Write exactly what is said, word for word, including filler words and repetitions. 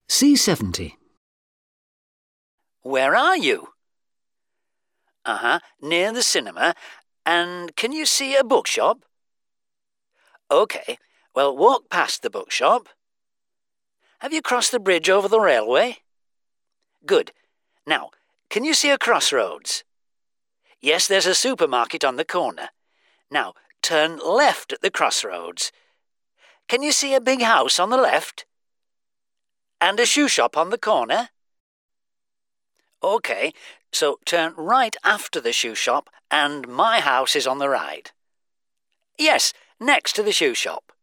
C seventy. Where are you? Uh-huh, near the cinema. And can you see a bookshop? OK, well, walk past the bookshop. Have you crossed the bridge over the railway? Good. Now, can you see a crossroads? Yes, there's a supermarket on the corner. Now, turn left at the crossroads. Can you see a big house on the left? And a shoe shop on the corner? OK, so turn right after the shoe shop and my house is on the right. Yes, next to the shoe shop.